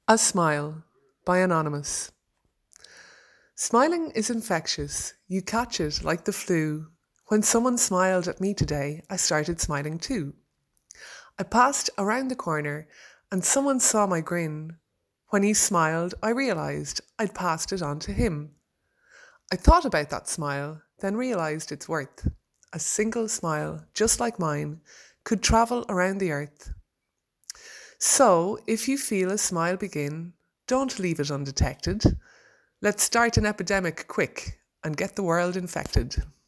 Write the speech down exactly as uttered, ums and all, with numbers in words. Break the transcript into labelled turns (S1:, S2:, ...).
S1: A Smile by Anonymous. Smiling is infectious. You catch it like the flu. When someone smiled at me today, I started smiling too. I passed around the corner and someone saw my grin. When he smiled, I realised I'd passed it on to him. I thought about that smile, then realised its worth. A single smile, just like mine, could travel around the earth. So, if you feel a smile begin, don't leave it undetected. Let's start an epidemic quick and get the world infected.